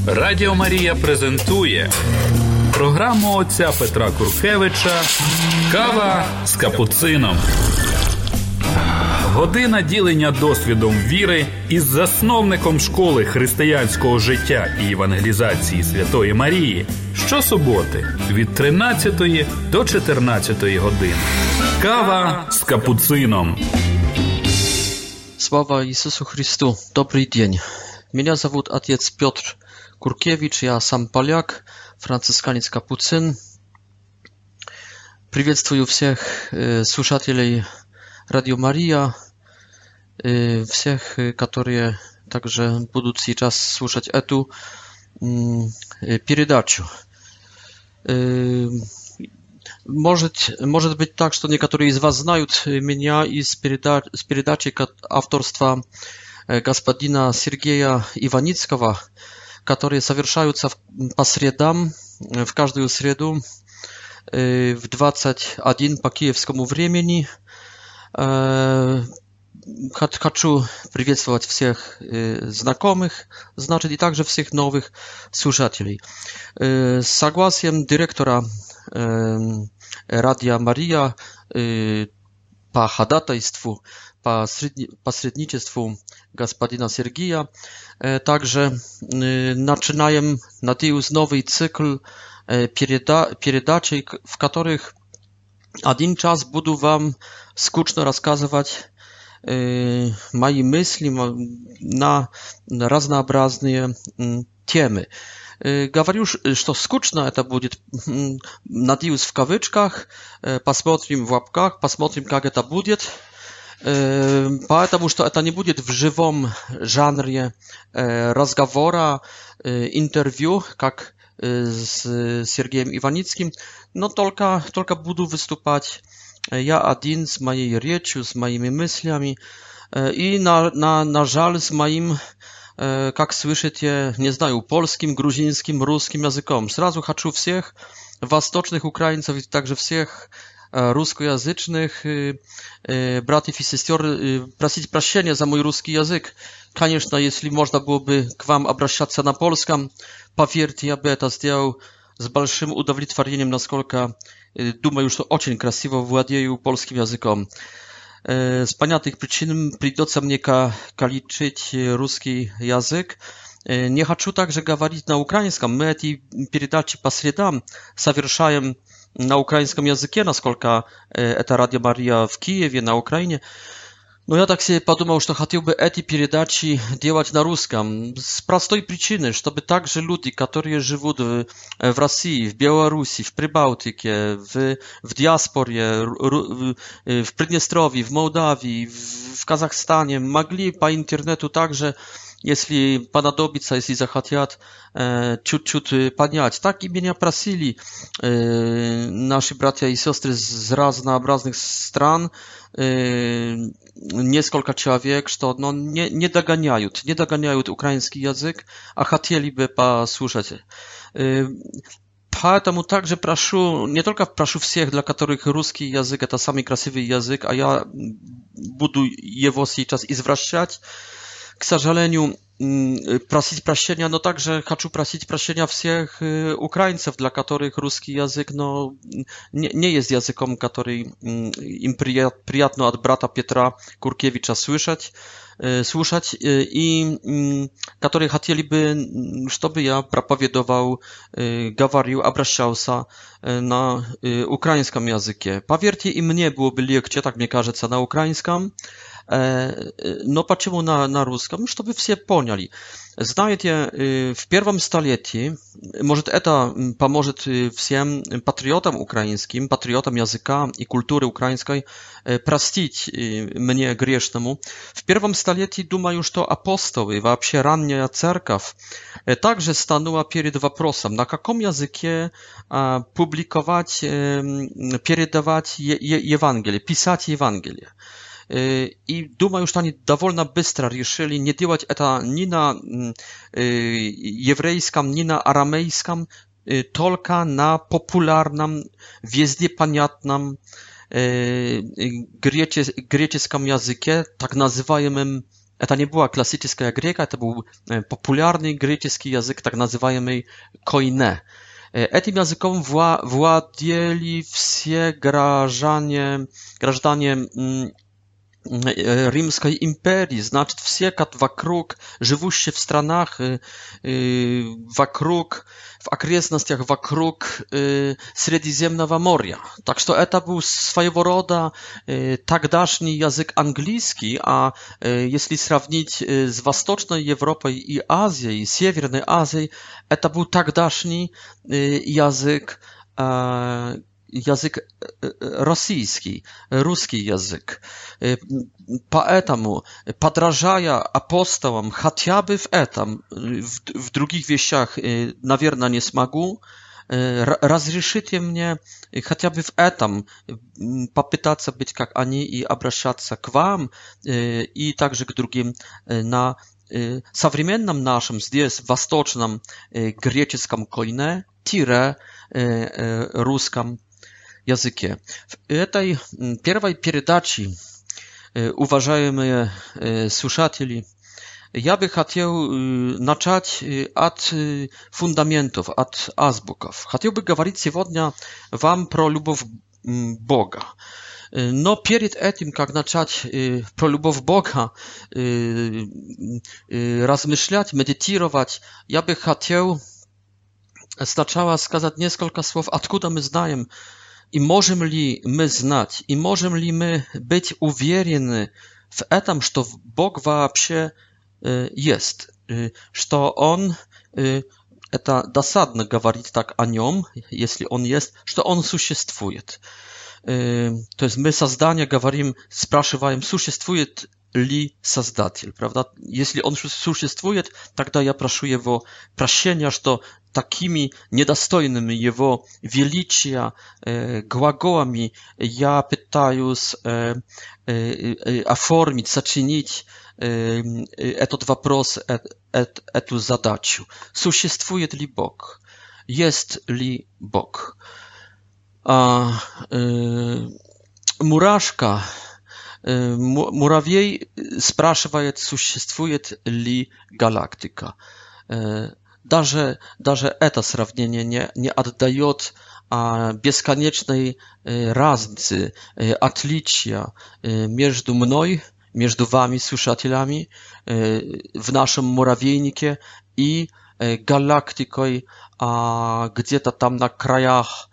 Радіо Марія презентує програму отця Петра Куркевича «Кава з капуцином». Година ділення досвідом віри із засновником школи християнського життя і евангелізації Святої Марії щосуботи від 13 до 14 години. «Кава з капуцином». Слава Иисусу Христу! Добрый день! Меня зовут отец Петр Куркевич, я сам поляк, францисканец-капуцин. Приветствую всех слушателей Радио Мария, всех, которые также будут сейчас слушать эту передачу. Может быть так, что некоторые из вас знают меня с передачи авторства господина Сергея Иваницкого, которые совершаются по средам, в каждую среду в 21 по киевскому времени. Хочу приветствовать всех знакомых, значит, и также всех новых слушателей. С согласием директора Радио Мария по ходатайству, по посредничеству господина Сергея, также начинаем, надеюсь, новый цикл передач, в которых один час буду вам скучно рассказывать мои мысли на разнообразные темы. Говорю, что скучно это будет, надеюсь, в кавычках, посмотрим в лапках, посмотрим, как это будет, потому что это не будет в живом жанре разговора, интервью, как с Сергеем Иваницким, но только буду выступать я один с моей речью, с моими мыслями и, на жаль, с моим, как слышите, не знаю, польским, грузинским, русским языком. Сразу хочу всех восточных украинцев и также всех русскоязычных братьев и сестер просить прощения за мой русский язык. Конечно, если можно было бы к вам обращаться на польском, поверьте, я бы это сделал с большим удовлетворением, насколько думаю, что очень красиво владею польским языком. С понятных причин придется мне калечить русский язык. Не хочу также говорить на украинском. Мы эти передачи по средам совершаем на украинском языке, насколько это Радио Мария в Киеве, на Украине. Но я так себе подумал, что хотел бы эти передачи делать на русском. С простой причины, чтобы также люди, которые живут в России, в Беларуси, в Прибалтике, в диаспоре, в Приднестровье, в Молдавии, в Казахстане, могли по интернету также, если понадобится, если захотят, чуть-чуть понять. Так и меня просили наши братья и сестры с разнообразных стран, несколько человек, что не догоняют украинский язык, а хотели бы послушать. Поэтому также прошу, не только прошу всех, для которых русский язык это самый красивый язык, а я буду его сейчас извращать, к сожалению, просить прощения, но также хочу просить прощения всех украинцев, для которых русский язык не есть языком, который им приятно от брата Петра Куркевича слушать, и которые хотели бы, чтобы я проповедовал, говорил, обращался на украинском языке. Поверьте, и мне было бы легче, так мне кажется, на украинском. Но почему на русском? Чтобы все поняли. Знаете, в первом столетии, может, это поможет всем патриотам украинским, патриотам языка и культуры украинской простить мне грешному. В первом столетии, думаю, что апостолы, вообще ранняя церковь, также станула перед вопросом, на каком языке публиковать, передавать Евангелие, писать Евангелие. И думаю, что они довольно быстро решили не делать это ни на еврейском, ни на арамейском, только на популярном, везде понятном греческом языке, так называемом Это не была классическая грека, это был популярный греческий язык, так называемый койне. Этим языком владели все граждане Римской империи, значит, все вокруг, живущие в странах, вокруг, в окрестностях вокруг Средиземного моря. Так что это был своего рода тогдашний язык английский, а если сравнить с Восточной Европой и Азией, Северной Азией, это был тогдашний язык российский, русский язык. Поэтому, подражая апостолам хотя бы в этом, в других вещах, наверное, не смогу, разрешите мне хотя бы в этом попытаться быть как они и обращаться к вам и также к другим на современном нашем, здесь, восточном греческом койне, русском языке. В этой первой передаче, уважаемые слушатели, я бы хотел начать от фундаментов, от азбуков. Хотел бы говорить сегодня вам про любовь Бога. Но перед этим, как начать про любовь Бога размышлять, медитировать, я бы хотел сначала сказать несколько слов, откуда мы знаем, и можем ли мы знать, и можем ли мы быть уверены в этом, что Бог вообще есть, что Он, это досадно говорить так о Нем, если Он есть, что Он существует. То есть мы создание говорим, спрашиваем, существует ли Создатель, правда? Если Он существует, тогда я прошу Его прощения, что такими недостойными Его величия глаголами я пытаюсь оформить, сочинить этот вопрос, эту задачу. Существует ли Бог? Есть ли Бог? Мурашка, муравей спрашивает, существует ли галактика. Даже это сравнение не отдает бесконечной разницы, отличия между мной, между вами, слушателями, в нашем муравейнике и галактикой где-то там на краях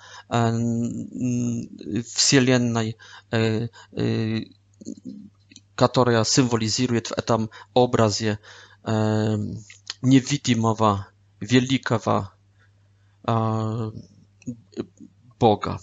Вселенной, которая символизирует в этом образе невидимого, великого Бога.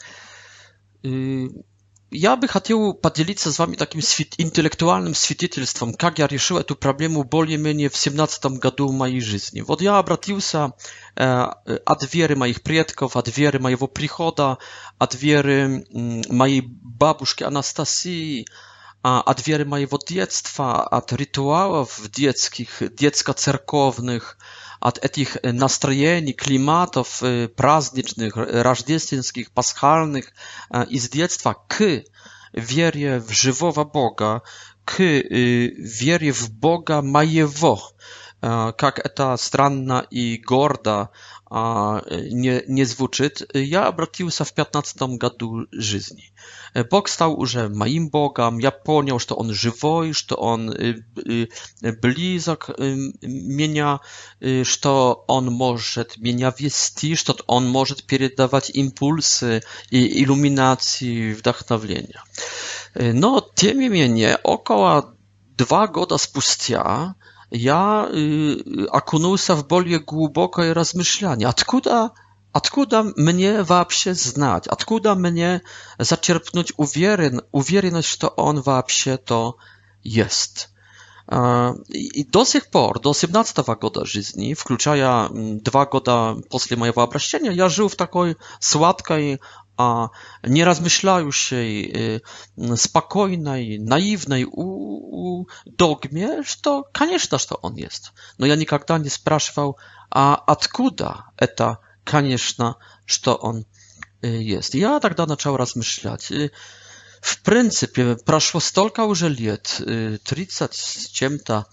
Я бы хотел поделиться с вами таким интеллектуальным свидетельством, как я решил эту проблему более-менее в 17 году в моей жизни. Вот я обратился от веры моих предков, от веры моего прихода, от веры моей бабушки Анастасии, от веры моего детства, от ритуалов детских, детско-церковных, от этих настроений, климатов праздничных, рождественских, пасхальных из детства к вере в живого Бога, к вере в Бога моего. Как это странно и гордо не звучит, я обратился в 15 году жизни. Бог стал уже моим Богом, я понял, что Он живой, что Он близок меня, что Он может меня вести, что Он может передавать импульсы и иллюминации, вдохновления. Но, тем не менее, около 2 года спустя я окунулся в более глубокое размышление. Откуда мне вообще знать? Откуда мне зачерпнуть уверенность, что Он вообще-то есть? И до сих пор, до 17 года жизни, включая 2 года после моего обращения, я жил в такой сладкой, неразмышляющей, спокойной, наивной догме, что, конечно, что Он есть. Но я никогда не спрашивал, откуда это, конечно, что Он есть. Я тогда начал размышлять. В принципе, прошло столько уже лет, 30 с чем-то,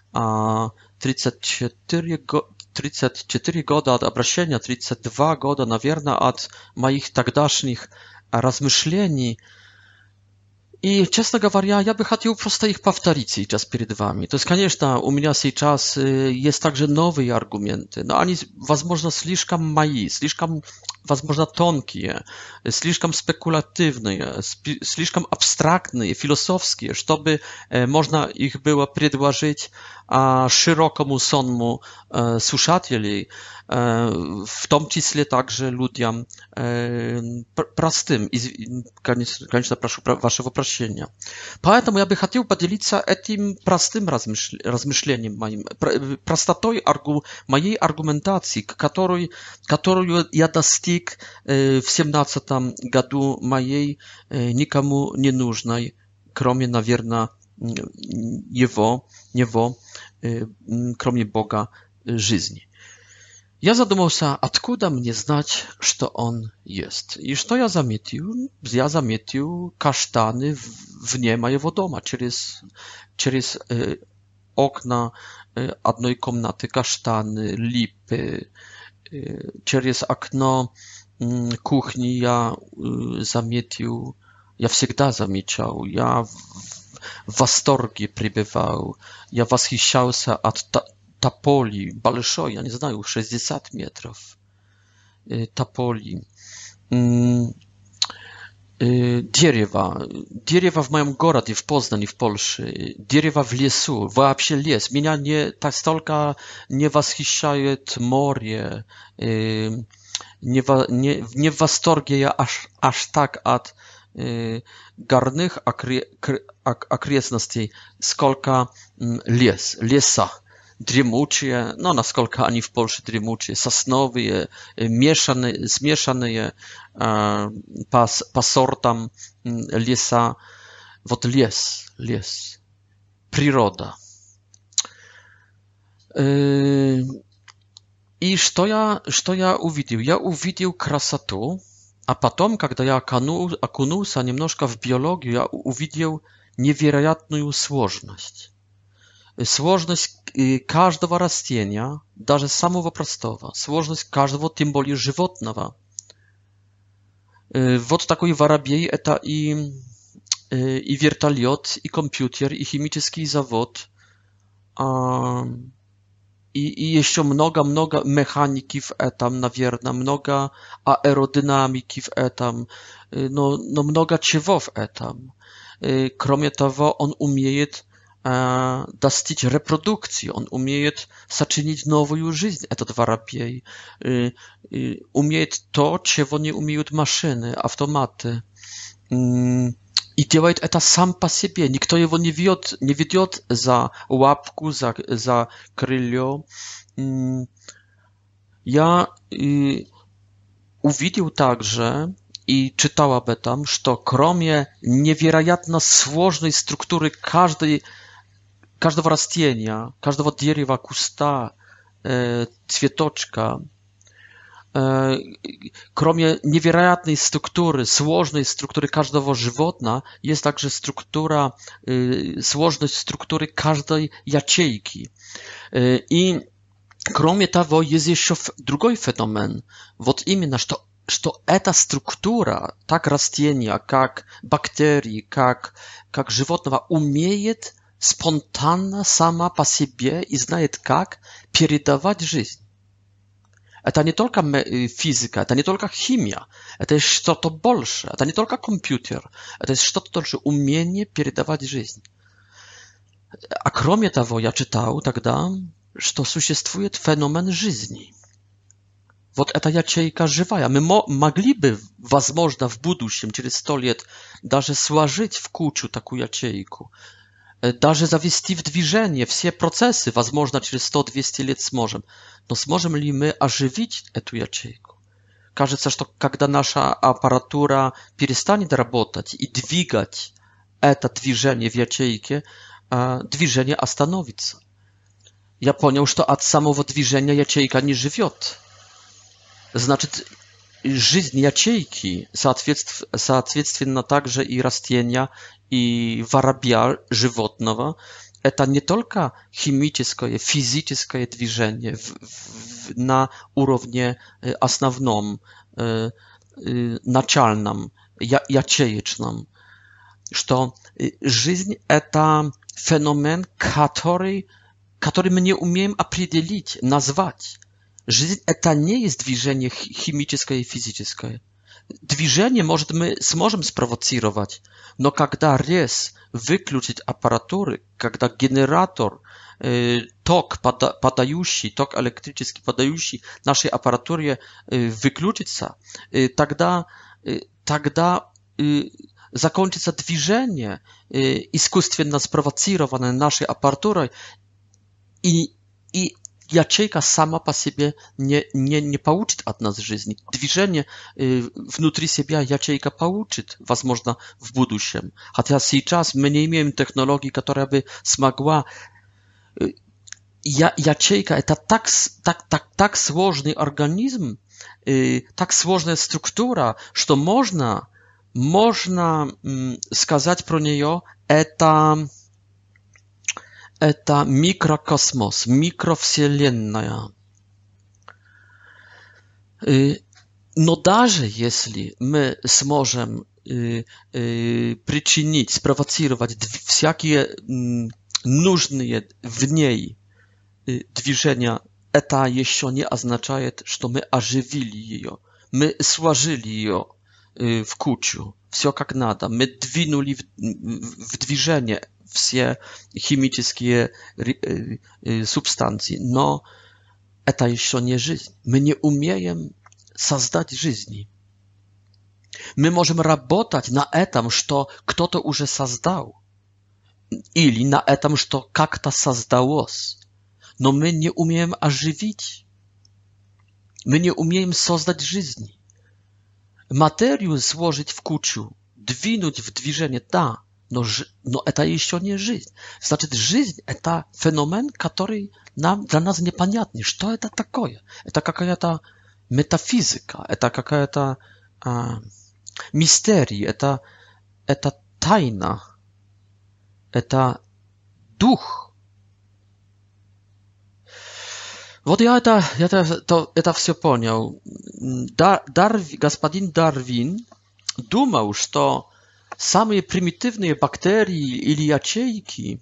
34 года от обращения, 32 года, наверное, от моих тогдашних размышлений. И, честно говоря, я бы хотел просто их повторить сейчас перед вами. То есть, конечно, у меня сейчас есть также новые аргументы, но они, возможно, слишком мои, слишком, возможно, тонкие, слишком спекулятивные, слишком абстрактные, философские, чтобы можно их было предложить широкому сонму слушателей, в том числе также людям простым. Конечно, прошу вашего прощения. Поэтому я бы хотел поделиться этим простым размышлением моим, простотой моей аргументации, которую я достиг в 17 году моей никому не нужной, кроме, наверное, него, кроме Бога, жизни. Я задумался, откуда мне знать, что он есть. И что я заметил? Я заметил каштаны вне моего дома, через окна одной комнаты, каштаны, липы. Через окно кухни я заметил, я всегда замечал, я в восторге пребывал, я восхищался от тополи, большой, я не знаю, 60 метров тополи, дерево в моем городе, в Познани, в Польше, дерево в лесу, вообще лес. Меня так столько не восхищает море, не в восторге я аж так от горных окрестностей, сколько леса. Дремучие, no насколько они в Польше дремучие, сосновые, смешанные по сортам леса. Вот лес, природа. И что я увидел? Я увидел красоту, а потом, когда я окунулся немножко в биологию, я увидел невероятную сложность. Сложность каждого растения, даже самого простого, сложность каждого, тем более животного. Вот такой воробей – это и вертолет, и компьютер, и химический завод, и еще много механики в этом, наверное, много аэродинамики в этом, но много чего в этом. Кроме того, он умеет достичь репродукции, он умеет сочинить новую жизнь, этот воробей, умеет то, чего не умеют машины, автоматы, и делает это сам по себе, никто его не ведет за лапку, за крылья. Я увидел также и читал об этом, что кроме невероятно сложной структуры каждого растения, каждого дерева, куста, цветочка, кроме невероятной структуры, сложной структуры каждого животного, есть также сложность структуры каждой ячейки. И кроме того, есть еще другой феномен. Вот именно, что эта структура, так растения, как бактерии, как животного, умеет спонтанно сама по себе и знает, как передавать жизнь. Это не только физика, это не только химия, это что-то больше, это не только компьютер, это что-то тоже умение передавать жизнь. А кроме того, я читал тогда, что существует феномен жизни. Вот эта ячейка живая. Мы могли бы, возможно, в будущем, через 100 лет, даже сложить в кучу такую ячейку, даже завести в движение все процессы, возможно, через 100-200 лет сможем. Но сможем ли мы оживить эту ячейку? Кажется, что когда наша аппаратура перестанет работать и двигать это движение в ячейке, движение остановится. Я понял, что от самого движения ячейка не живет. Значит, жизнь ячейки, соответственно, также и растения, и воробья животного, это не только химическое, физическое движение на уровне основном, начальном, ячеечном, что жизнь это феномен, который мы не умеем определить, назвать. Жизнь это не есть движение химическое и физическое. Движение, может, мы сможем спровоцировать, но когда резко выключить аппаратуры, когда генератор, ток подающий, ток электрический подающий нашей аппаратуре выключится, тогда закончится движение, искусственно спровоцированное нашей аппаратурой, и ячейка сама по себе не получит от нас жизни. Движение внутри себя ячейка получит, возможно, в будущем. Хотя сейчас мы не имеем технологии, которая бы смогла... Ячейка это так сложный организм, так сложная структура, что можно сказать про нее, это микрокосмос, микровселенная. Но даже если мы сможем причинить, спровоцировать всякие нужные в ней движения, это еще не означает, что мы оживили ее, мы сложили ее в кучу, все как надо, мы двинули в движение все химические субстанции, но это еще не жизнь. Мы не умеем создать жизни. Мы можем работать на этом, что кто-то уже создал, или на этом, что как-то создалось, но мы не умеем оживить. Мы не умеем создать жизни. Материю сложить в кучу, двинуть в движение, да, но это еще не жизнь. Значит, жизнь – это феномен, который для нас непонятный. Что это такое? Это какая-то метафизика, это какая-то мистерия, это тайна, это дух. Вот я это все понял. Господин Дарвин думал, что самые примитивные бактерии или ячейки,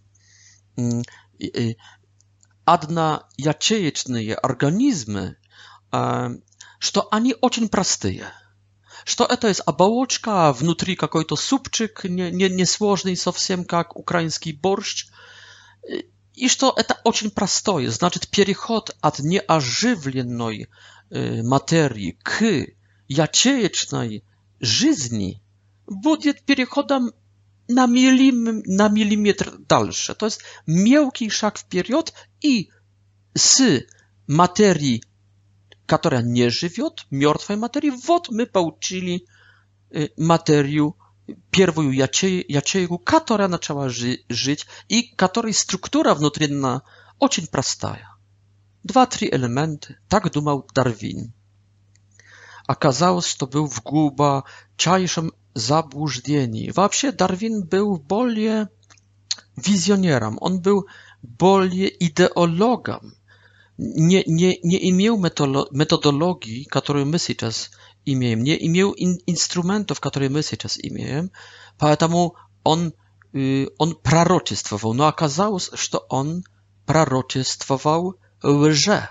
одноячеечные организмы, что они очень простые. Что это есть оболочка, внутри какой-то супчик, не сложный совсем, как украинский борщ. И что это очень простое. Значит, переход от неоживленной материи к ячеечной жизни будет переходом на миллиметр дальше. То есть мелкий шаг вперед, и с материи, которая не живет, мертвой материи, вот мы получили материю, первую ячейку, которая начала жить, и которой структура внутренняя очень простая. 2-3 элемента, так думал Дарвин. Оказалось, что был в глубочайшем заблуждении. Вообще Дарвин был более визионером, он был более идеологом, не имел методологии, которую мы сейчас имеем, не имел инструментов, которые мы сейчас имеем, поэтому он пророчествовал, но оказалось, что он пророчествовал лже.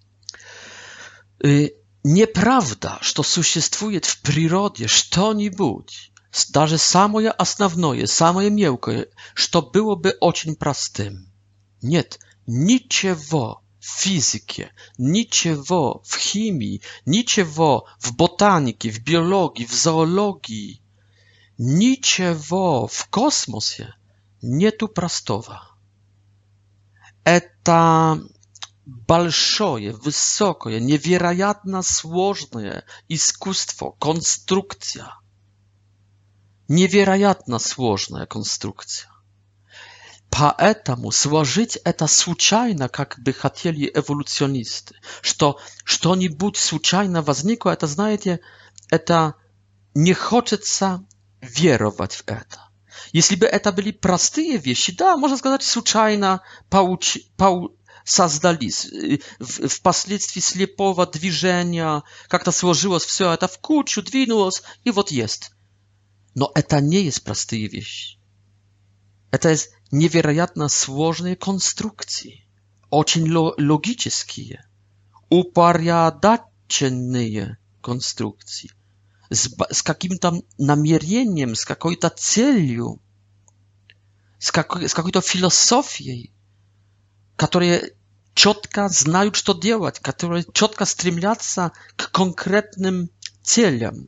Неправда, что существует в природе что-нибудь, даже самое основное, самое мелкое, что было бы очень простым. Нет, ничего в физике, ничего в химии, ничего в ботанике, в биологии, в зоологии, ничего в космосе нету простого. Это большое, высокое, невероятно сложное искусство, конструкция. Невероятно сложная конструкция. Поэтому сложить это случайно, как бы хотели эволюционисты, что что-нибудь случайно возникло, это, знаете, это не хочется веровать в это. Если бы это были простые вещи, да, можно сказать, случайно создались, впоследствии слепого движения, как-то сложилось все это в кучу, двинулось, и вот есть. Но это не есть простые вещи. Это есть невероятно сложные конструкции, очень логические, упорядоченные конструкции, с каким-то намерением, с какой-то целью, с какой-то философией, которые четко знают, что делать, которые четко стремятся к конкретным целям.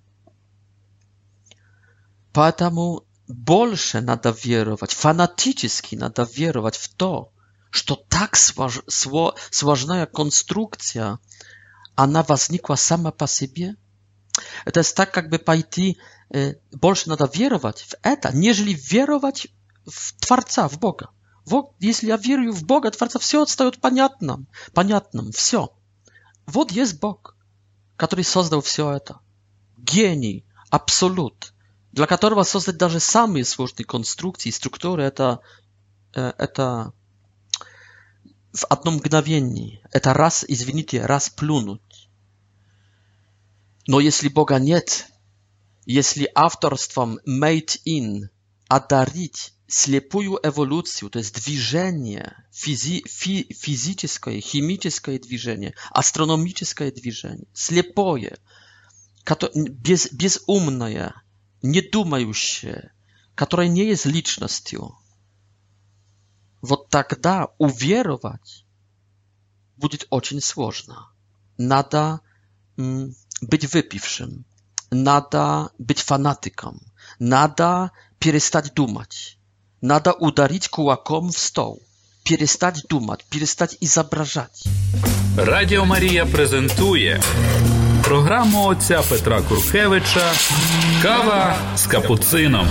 Поэтому больше надо веровать, фанатически надо веровать в то, что так сложная конструкция, она возникла сама по себе. Это так, как бы пойти, больше надо веровать в это, нежели веровать в Творца, в Бога. Вот, если я верю в Бога, Творца, все отстает понятным, все. Вот есть Бог, который создал все это. Гений, абсолют, для которого создать даже самые сложные конструкции, структуры, это в одном мгновении. Это раз, извините, раз плюнуть. Но если Бога нет, если авторством made in одарить слепую эволюцию, то есть движение, физическое, химическое движение, астрономическое движение, слепое, безумное, недумающее, которое не есть личностью, вот тогда уверовать будет очень сложно. Надо быть выпившим, надо быть фанатиком, надо перестать думать, надо ударить кулаком в стол, перестать думать, перестать изображать. Радіо Марія презентує програму отця Петра Куркевича «Кава з капуцином».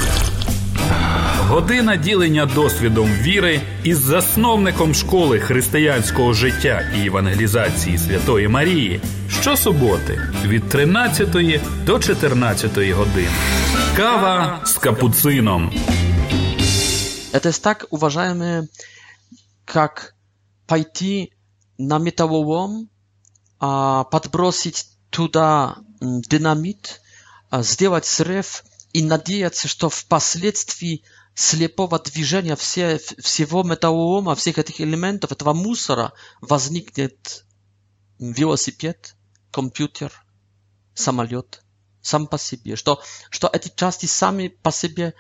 Година ділення досвідом віри із засновником школи християнського життя і евангелізації Святої Марії щосуботи від 13 до 14 години. Кава з капуцином. Это так, уважаемые, как пойти на металлолом, подбросить туда динамит, сделать взрыв и надеяться, что впоследствии слепого движения всего металлолома, всех этих элементов, этого мусора, возникнет велосипед, компьютер, самолет, сам по себе. Что эти части сами по себе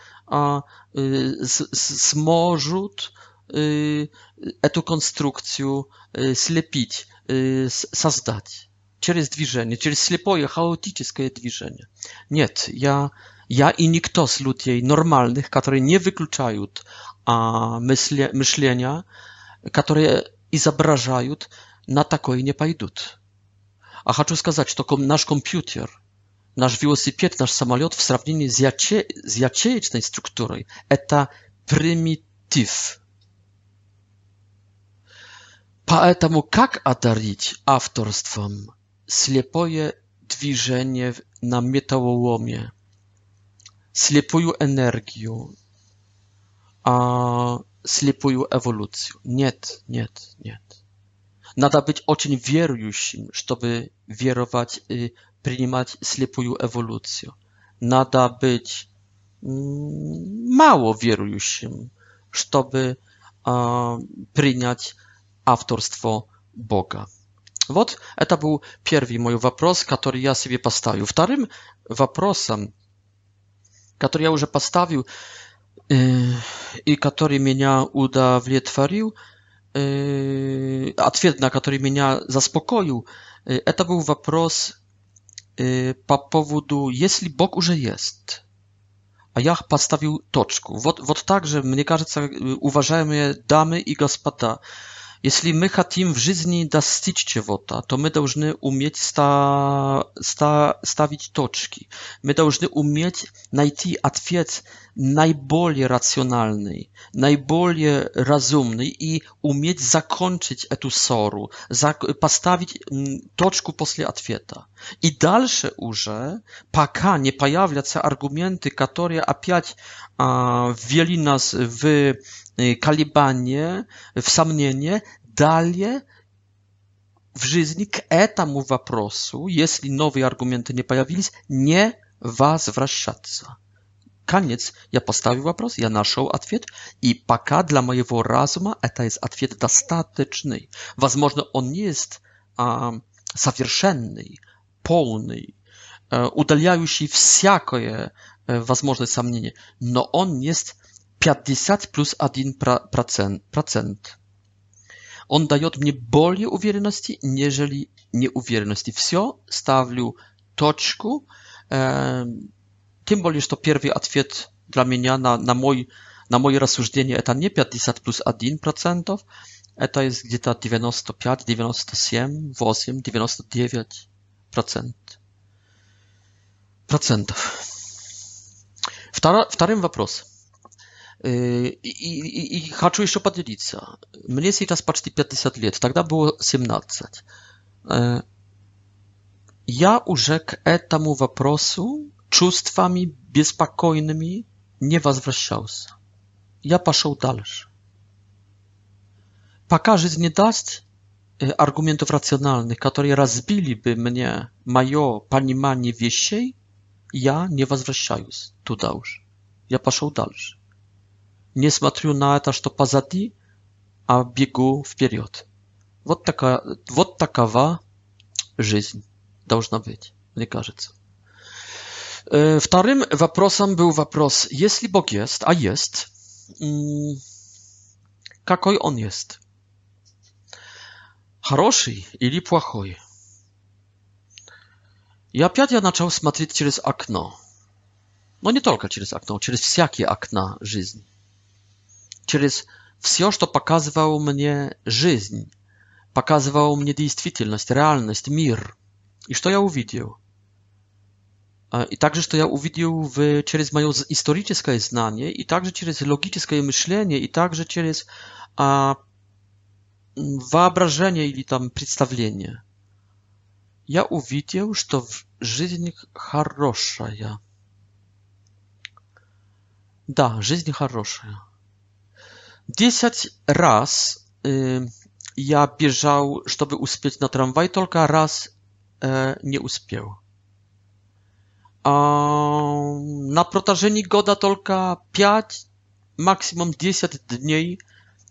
сможет эту конструкцию слепить, создать через движение, через слепое хаотическое движение. Нет, я и никто с людей нормальных, которые не выключают мышления, которые изображают, на такое не пойдут. А хочу сказать, что наш компьютер, наш велосипед, наш самолет в сравнении с ячеечной структурой это примитив. Поэтому как одарить авторством слепое движение на металлоломе, слепую энергию, слепую эволюцию? Нет. Надо быть очень верующим, чтобы веровать и принимать слепую эволюцию. Надо быть мало верующим, чтобы принять авторство Бога. Вот это был первый мой вопрос, который я себе поставил. Вторым вопросом, который я уже поставил и который меня удовлетворил, ответ на который меня заспокоил, это был вопрос по поводу, если Бог уже есть, а я поставил точку. Вот так же, мне кажется, уважаемые дамы и господа, если мы хотим в жизни достичь чего-то, то мы должны уметь ставить точки. Мы должны уметь найти ответ наиболее рациональный, наиболее разумный и уметь закончить эту ссору, поставить точку после ответа. И дальше уже, пока не появятся аргументы, которые опять ввели нас в колебание, в сомнение, далее в жизни к этому вопросу, если новые аргументы не появились, не возвращаться. Конец. Я поставил вопрос, я нашел ответ, и пока для моего разума это есть ответ достаточный. Возможно, он не есть совершенный, полный, удаляющий всякое возможность сомнения, но он есть 50 плюс 1%. Он дает мне более уверенности, нежели неуверенности. Все, ставлю точку. Тем более, что первый ответ для меня на мое рассуждение это не 50 плюс 1%, это есть где-то 95, 97, 8, 99%. Вторым вопрос. И хочу еще поделиться. Мне сейчас почти 50 лет, тогда было 17. Я уже к этому вопросу чувствами беспокойными не возвращался. Я пошел дальше. Пока жизнь не даст аргументов рациональных, которые разбили бы мне мое понимание вещей, я не возвращаюсь туда уже. Я пошел дальше. Не смотрю на это, что позади, а бегу вперед. Вот такова жизнь должна быть, мне кажется. Вторым вопросом был вопрос, если Бог есть, а есть, какой Он есть? Хороший или плохой? И опять я начал смотреть через окно. Но не только через окно, через всякие окна жизни. Через все, что показывало мне жизнь, показывало мне действительность, реальность, мир. И что я увидел? И также, что я увидел через мое историческое знание, и также через логическое мышление, и также через воображение или там представление. Я увидел, что жизнь хорошая. Да, жизнь хорошая. 10 раз я бежал, чтобы успеть на трамвай, только раз не успел. На протяжении года только 5, максимум 10 дней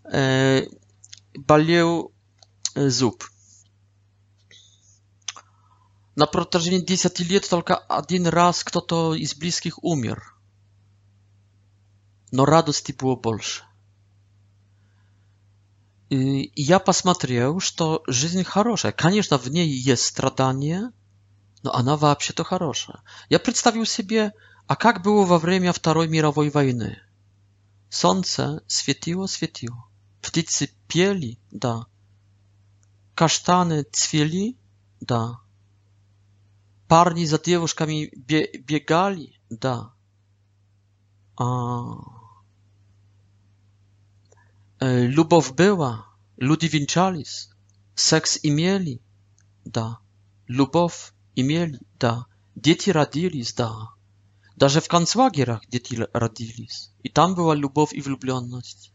болел зуб. На протяжении 10 лет только один раз кто-то из близких умер. Но радости было больше. И я посмотрел, что жизнь хорошая. Конечно, в ней есть страдания, но она вообще-то хорошая. Я представил себе, а как было во время Второй мировой войны? Солнце светило. Птицы пели, да. Каштаны цвели, да. Парни за девушками бегали, да. Любовь была, люди венчались, секс имели, да. Любовь имели, да. Дети родились, да. Даже в концлагерях дети родились. И там была любовь и влюбленность.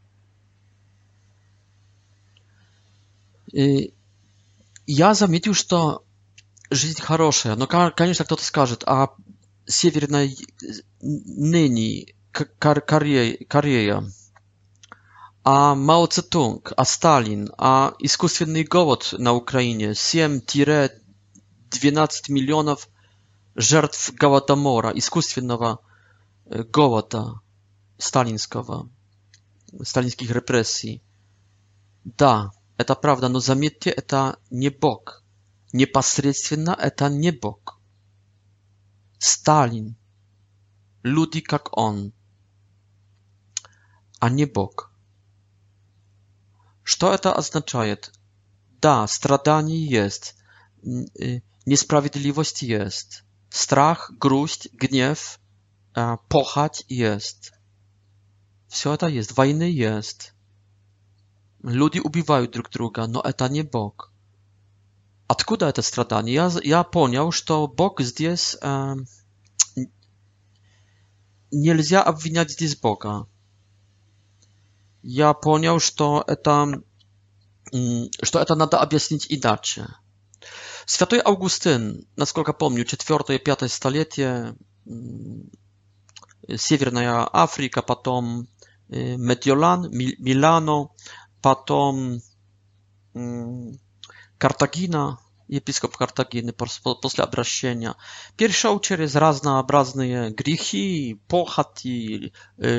И я заметил, что жизнь хорошая. Но, конечно, кто-то скажет, а Северной ныне Корея, а Мао Цзэдунг, а Сталин, а искусственный голод на Украине, 7-12 миллионов жертв голодомора, искусственного голода сталинских репрессий. Да, это правда, но заметьте, это не Бог. Непосредственно это не Бог. Сталин, люди как он, а не Бог. Что это означает? Да, страдание есть, несправедливость есть, страх, грусть, гнев, похоть есть. Все это есть, войны есть. Люди убивают друг друга, но это не Бог. Откуда это страдание? Я понял, что Бог здесь... Нельзя обвинять здесь Бога. Я понял, что это надо объяснить иначе. Святой Августин, насколько помню, 4-5 столетие, Северная Африка, потом Медиолан, Милано, потом Картагина, епископ Картагины после обращения, перешел через разнообразные грехи, похоти,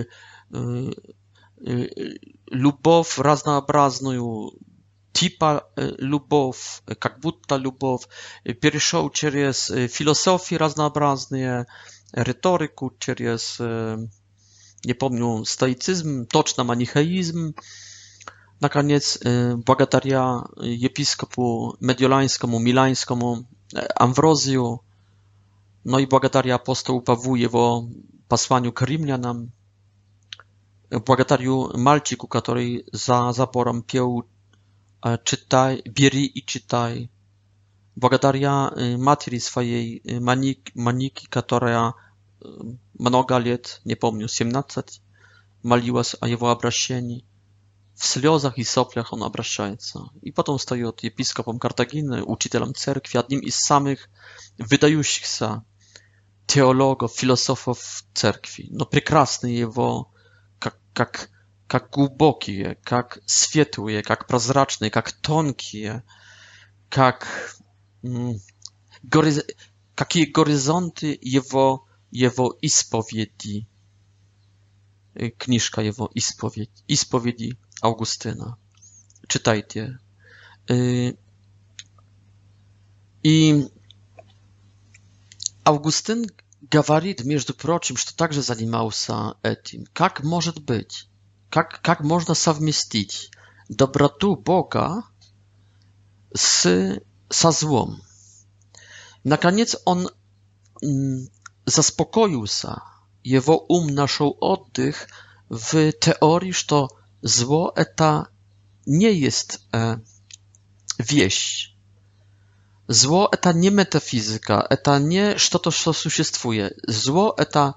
любовь разнообразную, типа любовь, как будто любовь, перешел через философии разнообразные, риторику, через, не помню, стоицизм, точно манихеизм. Наконец, благодаря епископу Медиоланскому, Миланскому, Амврозию, но и благодаря апостолу Павлу, его посланию к римлянам, благодарю мальчику, который за забором пел «Читай, бери и читай», благодаря матери своей, Маники, которая много лет, не помню, 17, молилась о его обращении. В слезах и соплях он обращается. И потом стает епископом Картагины, учителем церкви, одним из самых выдающихся теологов, философов церкви. Но прекрасные его, как глубокие, как светлые, как прозрачные, как тонкие, какие горизонты его исповеди. Книжка его исповеди Августина. Читайте. И Августин говорит, между прочим, что также занимался этим. Как может быть? Как можно совместить доброту Бога со злом? Наконец он заспокоился. Его ум нашел отдых в теории, что зло это не есть вещь. Zło to nie metafizyka, to nie что-то, что существует. Zło to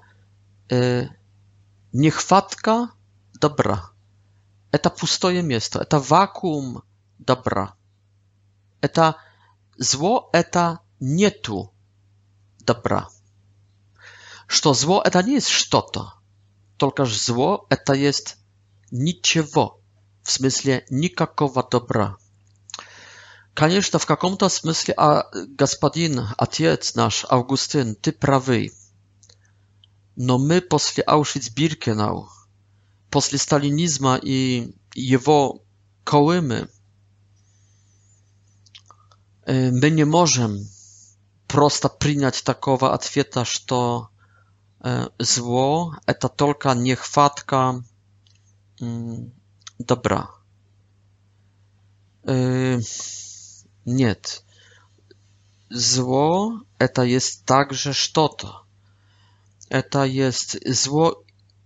niechwatka dobra. To pustoje miejsce, to wakuum dobra. To zło to nie tu dobra. Что zło to nie jest что-то, только zło to jest ничего, в смысле никакого добра. Конечно, в каком-то смысле, господин, отец наш, Августин, ты правый. Но мы после Аушвиц-Биркенау, после сталинизма и его Колымы, мы не можем просто принять такого ответа, что зло – это только нехватка добра. Нет. Зло – это есть также что-то. Это есть зло,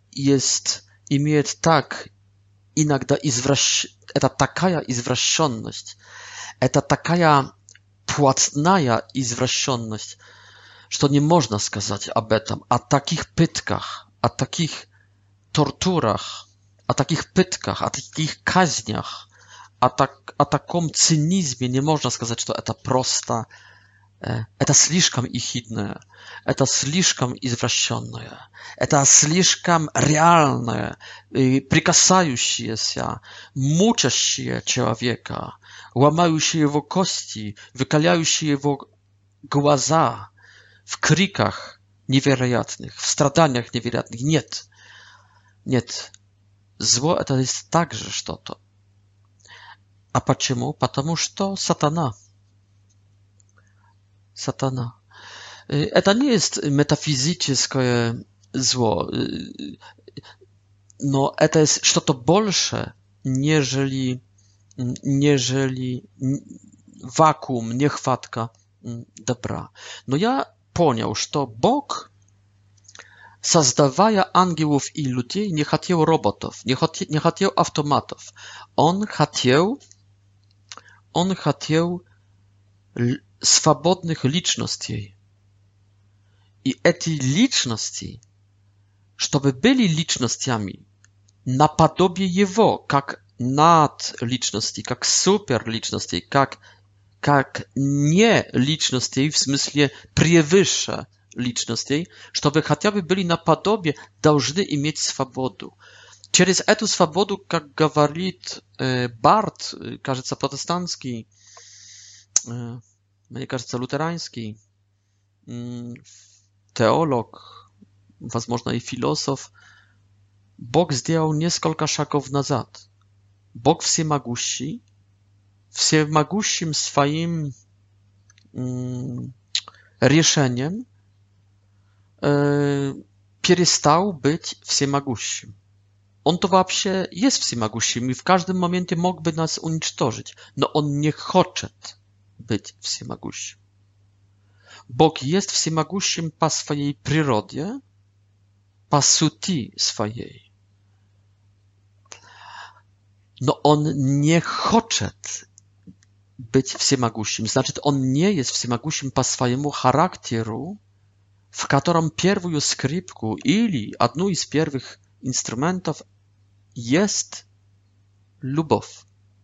имеет так иногда это такая извращенность, это такая плотная извращенность, что не можно сказать об этом, о таких пытках, о таких тортурах, о таких пытках, о таких казнях. О таком цинизме не можно сказать, что это просто, это слишком ехидное, это слишком извращенное, это слишком реальное, прикасающееся, мучащее человека, ломающее его кости, выкаляющее его глаза в криках невероятных, в страданиях невероятных. Нет, нет, зло это есть также что-то. А почему? Потому что сатана. Сатана. Это не есть метафизическое зло, но это есть что-то больше, нежели вакуум, нехватка добра. Но я понял, что Бог, создавая ангелов и людей, не хотел роботов, не хотел автоматов. Он хотел свободных личностей. И эти личности, чтобы были личностями наподобие его, как надличности, как суперличностей, как не личностей, в смысле превыше личностей, чтобы хотя бы были наподобие, должны иметь свободу. Через эту свободу, как говорит Барт, кажется, протестантский, мне кажется, лютеранский теолог, возможно, и философ, Бог сделал несколько шагов назад. Бог всемогущий, всемогущим своим решением перестал быть всемогущим. Он-то вообще есть всемогущим и в каждом моменте мог бы нас уничтожить, но он не хочет быть всемогущим. Бог есть всемогущим по своей природе, по сути своей. Но он не хочет быть всемогущим. Значит, он не есть всемогущим по своему характеру, в котором первую скрипку или одну из первых инструментов есть любовь.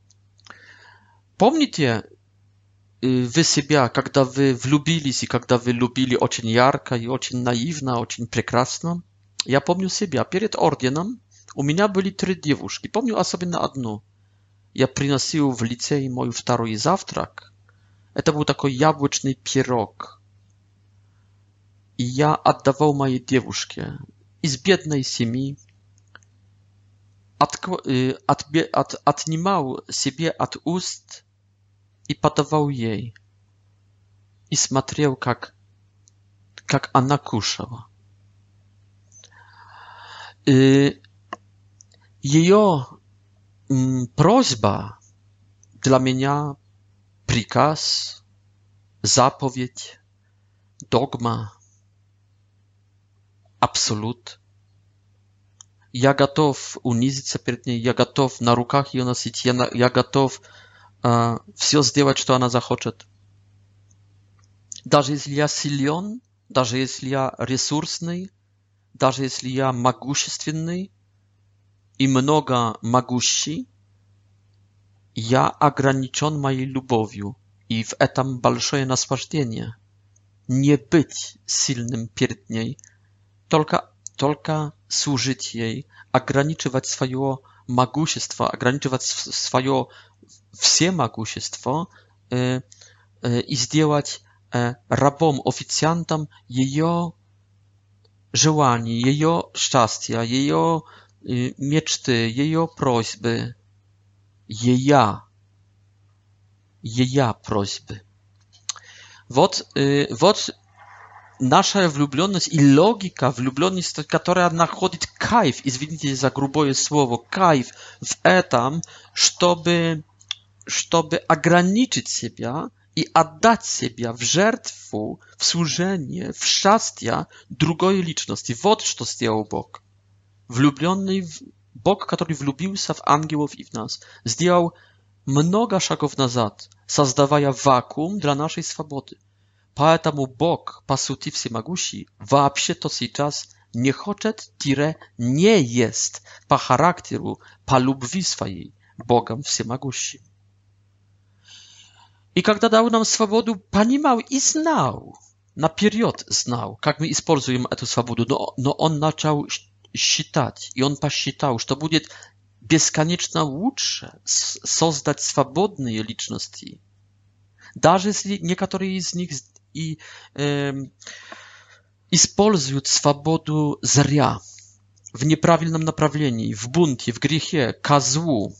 Помните вы себя, когда вы влюбились и когда вы любили очень ярко и очень наивно, очень прекрасно? Я помню себя. Перед орденом у меня были 3 девушки. Помню особенно одну. Я приносил в лицей мой второй завтрак. Это был такой яблочный пирог. И я отдавал моей девушке из бедной семьи, отнимал себе от уст и подавал ей. И смотрел, как она кушала. Ее просьба для меня приказ, заповедь, догма, абсолют. Я готов унизиться перед ней, я готов на руках ее носить, я готов все сделать, что она захочет. Даже если я силен, даже если я ресурсный, даже если я могущественный и много могущий, я ограничен моей любовью, и в этом большое наслаждение. Не быть сильным перед ней, только служить ей, ограничивать свое могущество, ограничивать свое всемогущество и сделать рабом, официантом ее желаний, ее счастья, ее мечты, ее просьбы, ее просьбы. Вот наша влюбленность и логика влюбленности, которая находит кайф, извините за грубое слово, кайф в этом, чтобы ограничить себя и отдать себя в жертву, в служение, в счастье другой личности. Вот что сделал Бог. Влюбленный Бог, который влюбился в ангелов и в нас, сделал много шагов назад, создавая вакуум для нашей свободы. Поэтому Бог, по сути всемогущий, вообще-то сейчас не хочет, не есть по характеру, по любви своей Богом всемогущим. И когда дал нам свободу, понимал и знал, наперед знал, как мы используем эту свободу, но он начал считать, и он посчитал, что будет бесконечно лучше создать свободные личности, даже если некоторые из них и используют свободу зря, в неправильном направлении, в бунте, в грехе, козлу.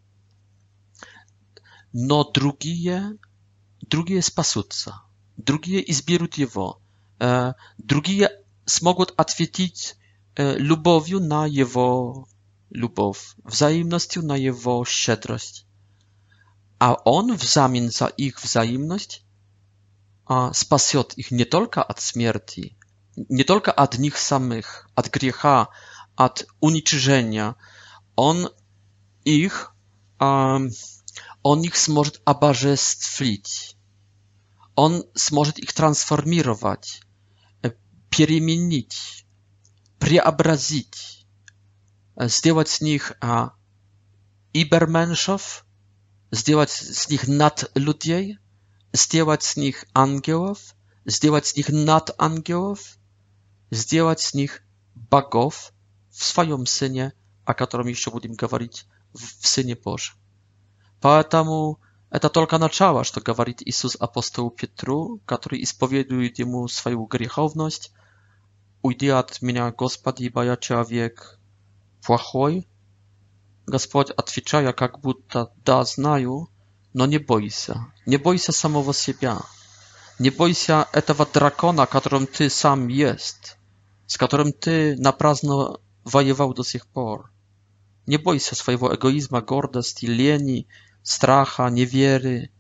Но другие спасутся, другие изберут его, другие смогут ответить любовью на его любовь, взаимностью на его щедрость. А он взамен за их взаимность спасет их не только от смерти, не только от них самих, от греха, от уничижения. Он их сможет обожествить. он сможет их трансформировать, переменить, преобразить, сделать с них übermenschов, сделать с них надлюдей, сделать с них ангелов, сделать с них надангелов, сделать с них богов в своем Сыне, о котором еще будем говорить, в Сыне Божьем. Поэтому это только начало, что говорит Иисус апостолу Петру, который исповедует ему свою греховность. «Уйди от меня, Господи, ибо я человек плохой». Господь, отвечая, как будто «да, знаю», но не бойся. Не бойся самого себя. Не бойся этого дракона, которым ты сам есть, с которым ты напрасно воевал до сих пор. Не бойся своего эгоизма, гордости, лени, страха, неверы,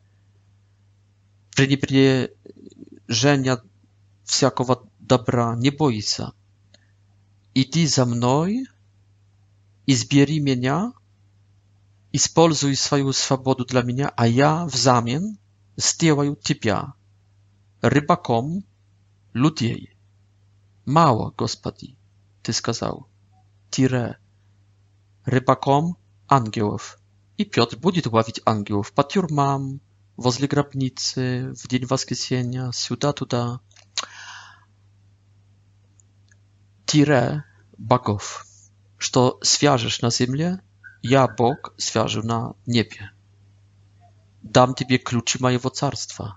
пренебрежения всякого добра. Не бойся. Иди за мной, избери меня, используй свою свободу для меня, а я взамен сделаю тебя рыбаком людей. Мало, Господи, Ты сказал. Рыбаком ангелов. И Петр будет ловить ангелов по тюрьмам, возле гробницы, в день воскресения, сюда-туда. Богов. Что свяжешь на земле, я, Бог, свяжу на небе. Дам тебе ключи моего царства.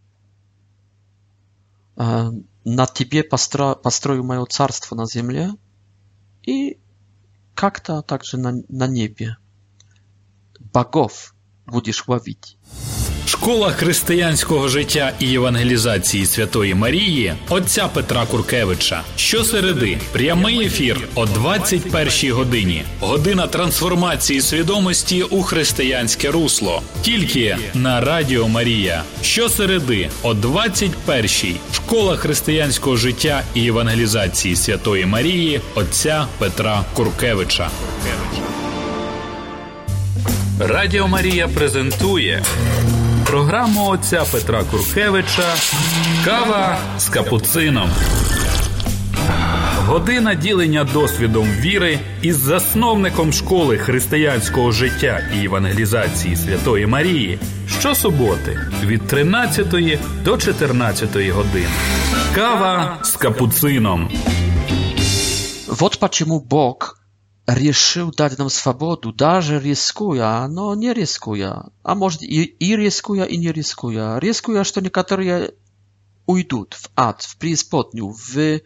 На тебе построю мое царство на земле и как-то также на небе. Богов будеш ловити. Школа християнського життя і євангелізації Святої Марії отця Петра Куркевича. Щосереди прямий ефір о 21-й годині. Година трансформації свідомості у християнське русло. Тільки на Радіо Марія. Щосереди о 21-й. Школа християнського життя і євангелізації Святої Марії отця Петра Куркевича. Радіо Марія презентує програму отця Петра Куркевича «Кава з капуцином». Година ділення досвідом віри із засновником школи християнського життя і евангелізації Святої Марії щосуботи від 13 до 14 години. «Кава з капуцином». Вот почему Бог решил дать нам свободу, даже рискуя, но не рискуя, а может и рискуя, и не рискуя. Рискуя, что некоторые уйдут в ад, в преисподнюю, в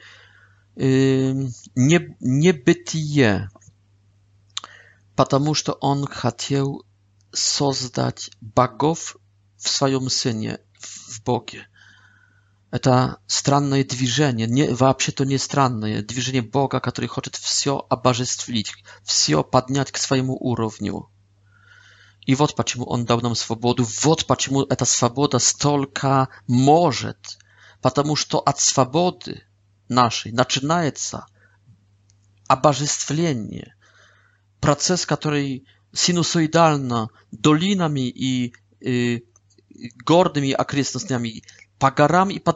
небытие, потому что Он хотел создать богов в Своем Сыне, в Боге. Это странное движение, вообще-то не странное, движение Бога, который хочет все обожествить, все поднять к своему уровню. И вот почему Он дал нам свободу, вот почему эта свобода столько может, потому что от свободы нашей начинается обожествление, процесс, который синусоидально долинами и горными окрестностями, по горам и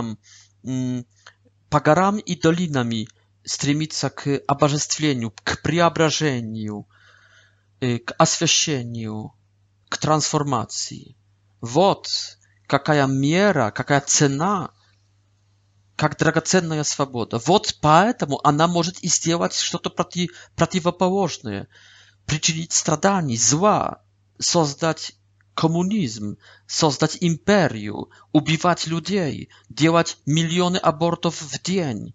долинами стремится к обожествлению, к преображению, к освящению, к трансформации. Вот какая мера, какая цена, как драгоценная свобода. Вот поэтому она может и сделать что-то противоположное, причинить страданий, зла, создать коммунизм, создать империю, убивать людей, делать миллионы абортов в день.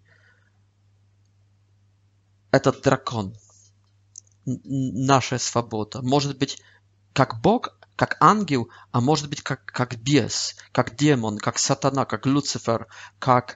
Этот дракон, наша свобода, может быть как Бог, как ангел, а может быть как бес, как демон, как сатана, как Люцифер, как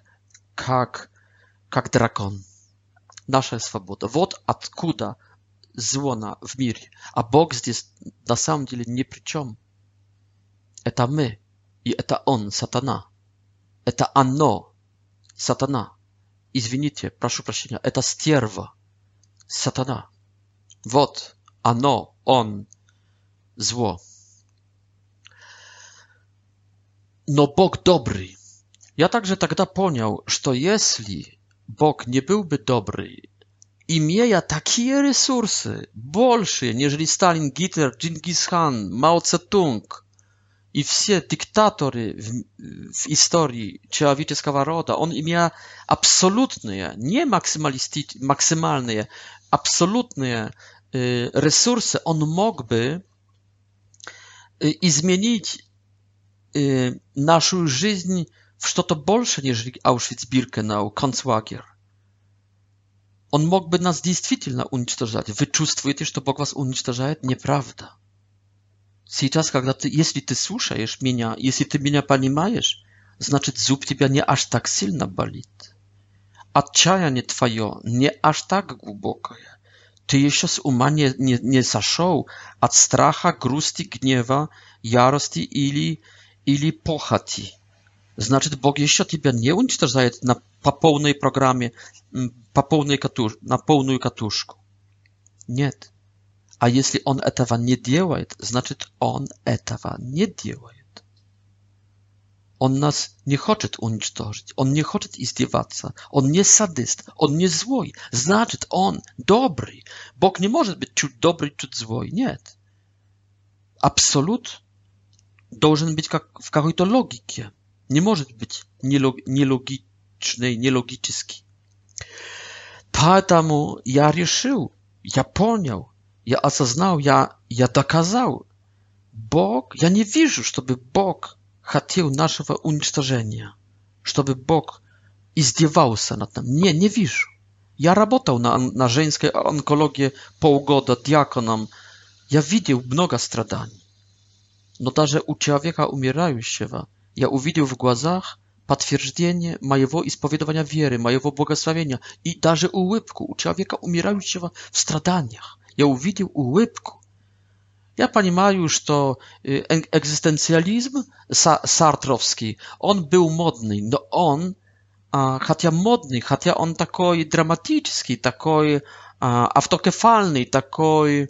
дракон. Наша свобода. Вот откуда зло в мире. А Бог здесь на самом деле ни при чем. Это мы, и это Он, сатана. Это оно, сатана. Извините, прошу прощения, это стерва, сатана. Вот оно, он, зло. Но Бог добрый. Я также тогда понял, что если Бог не был бы добрый, имея такие ресурсы, большие, нежели Сталин, Гитлер, Чингисхан, Мао Цзэдунг и все диктаторы в истории человеческого рода, он имея абсолютные, не максимальные, абсолютные ресурсы, он мог бы изменить нашу жизнь в что-то больше, нежели Auschwitz-Birkenau, концлагерь. Он мог бы нас действительно уничтожать. Вы чувствуете, что Бог вас уничтожает? Неправда. Сейчас, если ты слушаешь меня, если ты меня понимаешь, значит, зуб тебя не аж так сильно болит. Отчаяние твое не аж так глубокое. Ты еще с ума не сошел от страха, грусти, гнева, ярости или похоти. Значит, Бог еще тебя не уничтожает по полной программе, на полную катушку. Нет. А если Он этого не делает, значит, Он этого не делает. Он нас не хочет уничтожить, Он не хочет издеваться, Он не садист, Он не злой. Значит, Он добрый. Бог не может быть чуть добрый, чуть злой. Нет. Абсолют должен быть в какой-то логике. Не может быть нелогичный, нелогический. Поэтому я решил, я понял, я осознал, я доказал. Бог, я не вижу, чтобы Бог хотел нашего уничтожения, чтобы Бог издевался над нами. Не вижу. Я работал на женской онкологии полгода диаконом. Я видел много страданий. Но даже у человека умирающего я увидел в глазах подтверждение моего исповедования веры, моего благословения и даже улыбку у человека умирающего в страданиях. Я увидел улыбку. Я понимаю, что экзистенциализм сартровский, он был модный, но он, хотя модный, хотя он такой драматический, такой автокефальный, такой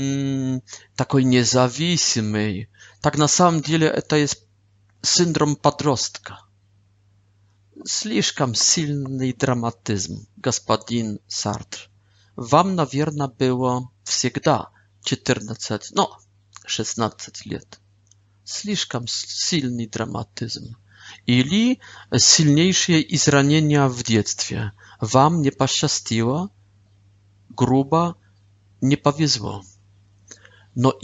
независимый, так на самом деле это есть синдром подростка. Слишком сильный драматизм, господин Сартр. Вам, наверное, было всегда 14, 16 лет. Слишком сильный драматизм. Или сильнейшие изранения в детстве. Вам не посчастило, грубо не повезло. Но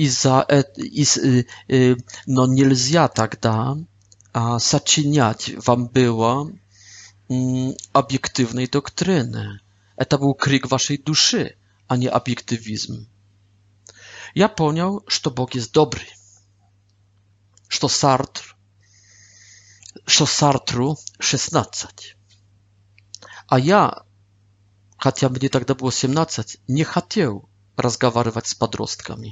но нельзя тогда сочинять вам было объективной доктрины. Это был крик вашей души, а не объективизм. Я понял, что Бог есть добрый, что Сартру 16. А я, хотя мне тогда было 17, не хотел разговаривать с подростками.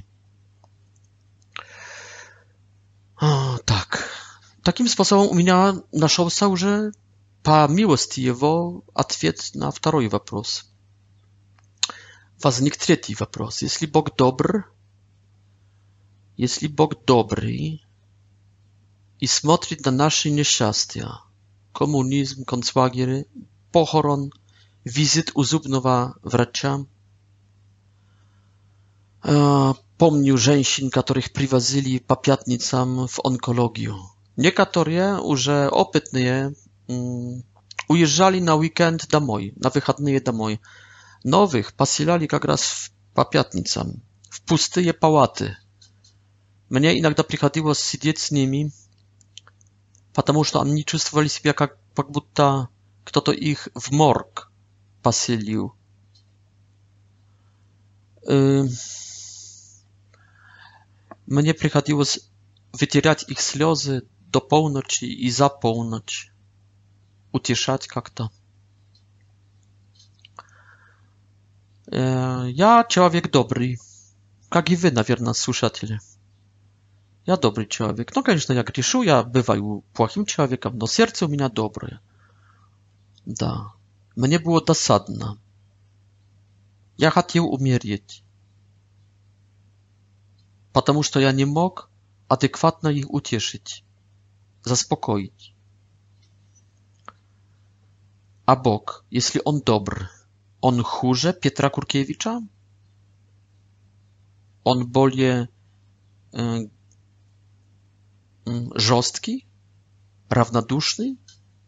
Таким способом у меня нашелся уже, по милости его, ответ на второй вопрос. Возник третий вопрос. Если Бог добрый и смотрит на наши несчастья, коммунизм, концлагеры, похорон, визит у зубного врача, помню женщин, которых привозили по пятницам в онкологию. Некоторые уже опытные уезжали на уикенд домой, на выходные домой. Новых поселяли как раз по пятницам, в пустые палаты. Мне иногда приходилось сидеть с ними, потому что они чувствовали себя как будто кто-то их в морг поселил. Мне приходилось вытирать их слезы до полночи и за полночь, утешать как-то. Я человек добрый, как и вы, наверное, слушатели. Я добрый человек. Ну, конечно, я грешу, я бываю плохим человеком, но сердце у меня доброе. Да. Мне было досадно. Я хотел умереть, потому что я не мог адекватно их утешить. zaspokoić. A Bóg, jeśli On dobry, On хуже Piotra Kurkiewicza? On более жесткий, равнодушный,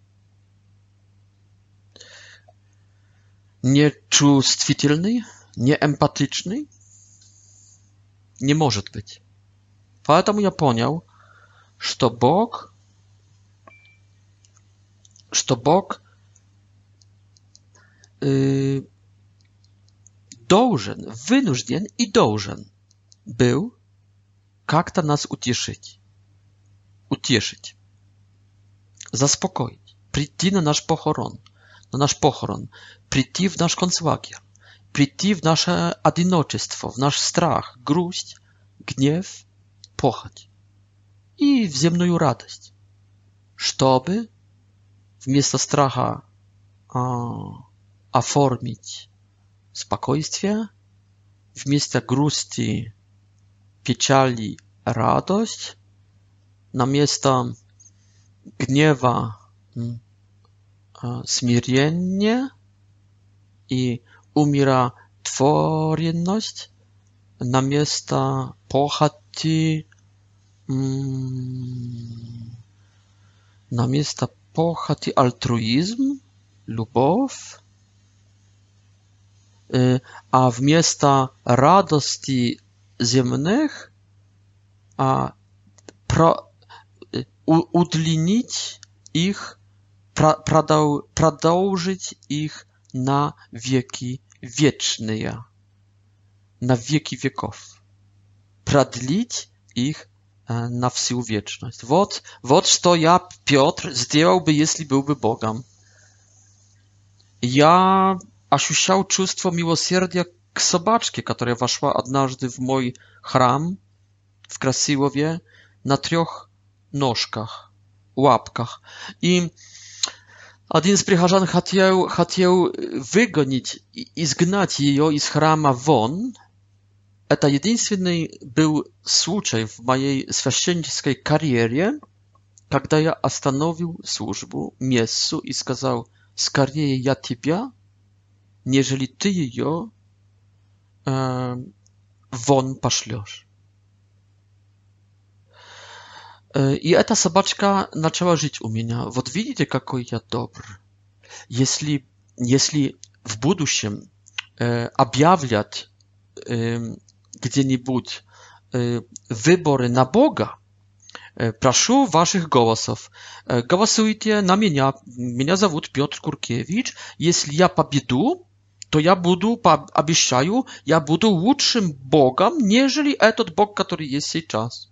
нечувствительный, неэмпатичный? Не может быть. Поэтому я понял, что Бог должен, вынужден и должен был как-то нас утешить, заспокоить, прийти на наш похорон, прийти в наш концлагерь, прийти в наше одиночество, в наш страх, грусть, гнев, похоть и в земную радость, чтобы вместо страха оформить спокойствие, вместо грусти, печали, радость, на место гнева, смирение и умиротворенность, на место похоти, альтруизм, любовь, а вместо радости земных удлинить их, продолжить их на веки вечные, на веки веков, продлить их на всю вечность. Вот что я, Петр, сделал бы, если был бы Богом. Я ощущал чувство милосердия к собачке, которая вошла однажды в мой храм в Красилове на 3 ножках, łapkach. И один из прихожан хотел выгонить, изгнать ее из храма вон. Это единственный был случай в моей священнической карьере, когда я остановил службу, мессу и сказал: скорее я тебя, нежели ты ее вон пошлешь. И эта собачка начала жить у меня. Вот видите, какой я добрый. Если в будущем объявлят где-нибудь выборы на Бога, прошу ваших голосов. Голосуйте на меня. Меня зовут Петр Куркевич. Если я победу, то я буду, обещаю, я буду лучшим Богом, нежели этот Бог, который есть сейчас.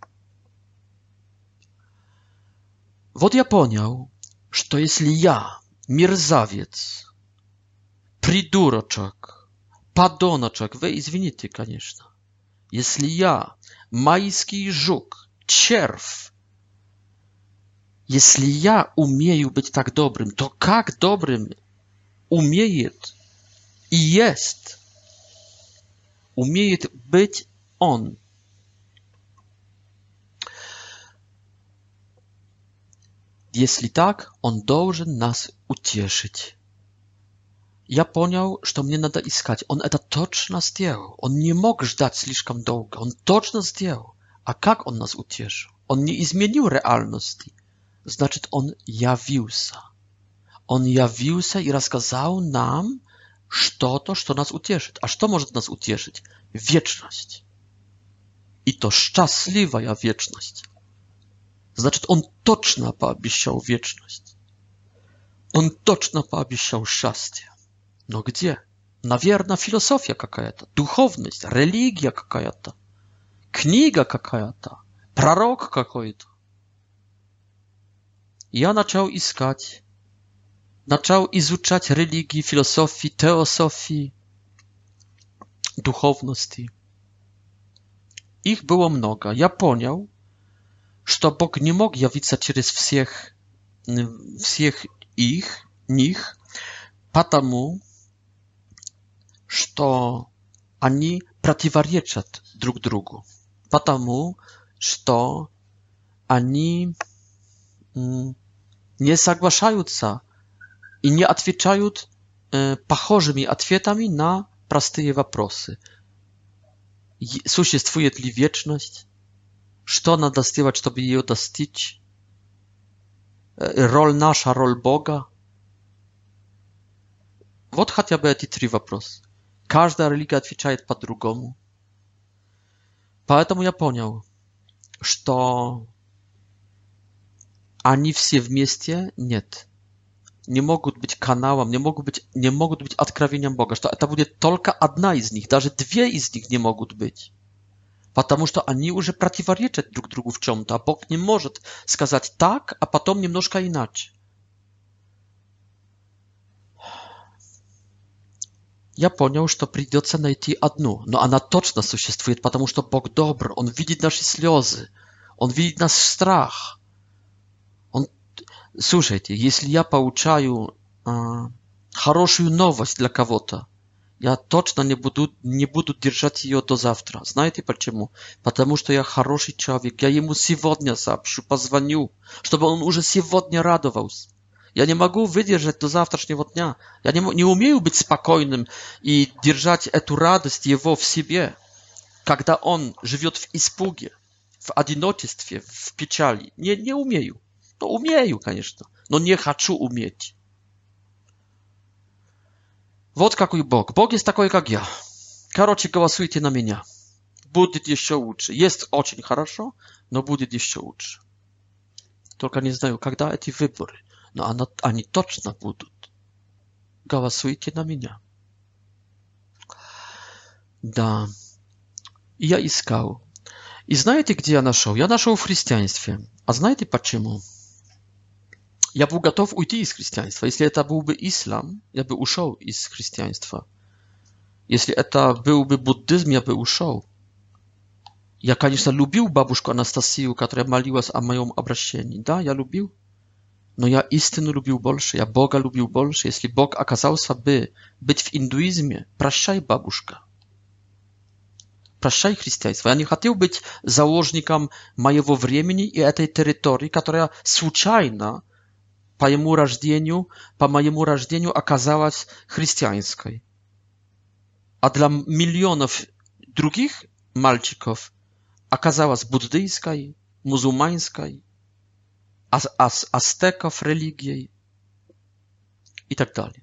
Вот я понял, что если я, мерзавец, придурочек, подоночек, вы извините, конечно, если я, майский жук, червь, если я умею быть так добрым, то как добрым умеет и есть, умеет быть Он? Если так, Он должен нас утешить. Я понял, что мне надо искать. Он это точно сделал. Он не мог ждать слишком долго. Он точно сделал. А как Он нас утешил? Он не изменил реальности. Значит, Он явился. Он явился и рассказал нам что-то, что нас утешит. А что может нас утешить? Вечность. И то счастливая вечность. Значит, Он точно пообещал вечность. Он точно пообещал счастье. Но где? Наверное, философия какая-то, духовность, религия какая-то, книга какая-то, пророк какой-то. Я начал искать, начал изучать религии, философии, теософии, духовности. Их было много. Я понял, что Бог не мог явиться через всех них, потому что они противоречат друг другу, потому что они не соглашаются и не отвечают похожими ответами на простые вопросы. Существует ли вечность? Что надо сделать, чтобы ее достичь? Роль наша, роль Бога? Вот хотя бы эти 3 вопроса. Каждая религия отвечает по-другому. Поэтому я понял, что они все вместе нет. Не могут быть каналом, не могут быть откровением Бога. Что это будет только одна из них, даже 2 из них не могут быть. Потому что они уже противоречат друг другу в чем-то, а Бог не может сказать так, а потом немножко иначе. Я понял, что придется найти одну, но она точно существует, потому что Бог добр, Он видит наши слезы, Он видит наш страх. Слушайте, если я получаю хорошую новость для кого-то, я точно не буду держать ее до завтра. Знаете почему? Потому что я хороший человек. Я ему сегодня сообщу, позвоню, чтобы он уже сегодня радовался. Я не могу выдержать до завтрашнего дня. Я не умею быть спокойным и держать эту радость его в себе, когда он живет в испуге, в одиночестве, в печали. Не умею. Ну, умею, конечно, но не хочу уметь. Вот какой Бог. Бог есть такой, как я. Короче, голосуйте на меня. Будет еще лучше. Есть очень хорошо, но будет еще лучше. Только не знаю, когда эти выборы. Но они точно будут. Голосуйте на меня. Да. И я искал. И знаете, где я нашел? Я нашел в христианстве. А знаете почему? Я был готов уйти из христианства. Если это был бы ислам, я бы ушел из христианства. Если это был бы буддизм, я бы ушел. Я, конечно, любил бабушку Анастасию, которая молилась о моем обращении. Да, я любил. Но я истину любил больше, я Бога любил больше. Если Бог оказался бы быть в индуизме, прощай, бабушка. Прощай, христианство. Я не хотел быть заложником моего времени и этой территории, которая случайно по моему рождению оказалась христианской. А для миллионов других мальчиков оказалась буддийской, мусульманской, ацтеков религией и так далее.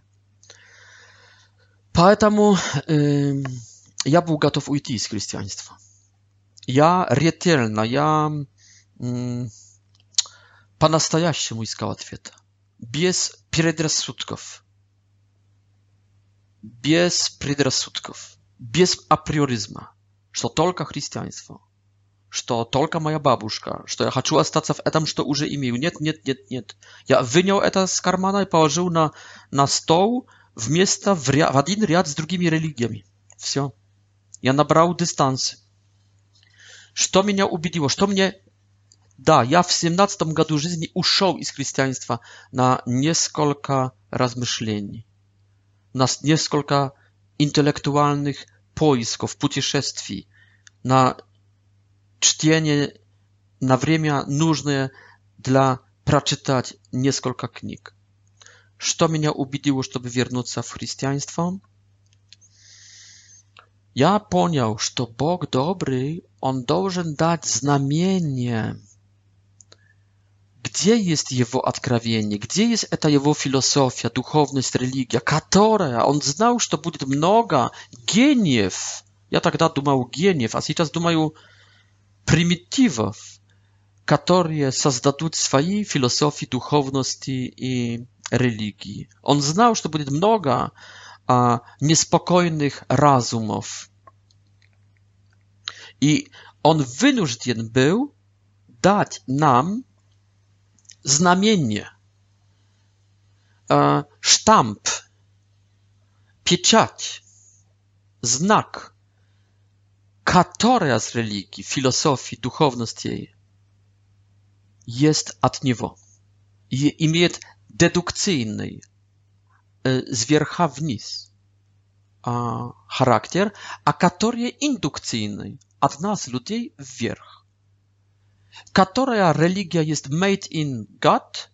Поэтому я был готов уйти из христианства. Я ретельно, по-настоящему искал ответа. Без предрассудков. Без априоризма. Что только христианство. Что только моя бабушка. Что я хочу остаться в этом, что уже имею. Нет. Я вынял это с кармана и положил на стол в один ряд с другими религиями. Все. Я набрал дистанцию. Что меня убедило? Да, я в 17 году жизни ушел из христианства на несколько размышлений, на несколько интеллектуальных поисков, путешествий, на чтение, на время нужное для прочитать несколько книг. Что меня убедило, чтобы вернуться в христианство? Я понял, что Бог добрый, Он должен дать знамение. Где есть Его откровение? Где есть эта Его философия, духовность, религия, которая Он знал, что будет много гениев. Я тогда думал гениев, а сейчас думаю примитивов, которые создадут свои философии, духовности и религии. Он знал, что будет много неспокойных разумов. И Он вынужден был дать нам знамение, штамп, печать, знак, которая из религии, философии, духовности есть от Него и имеет дедукционный, сверху вниз характер, а который индукционный, от нас, людей, вверх. которая религия есть made in God,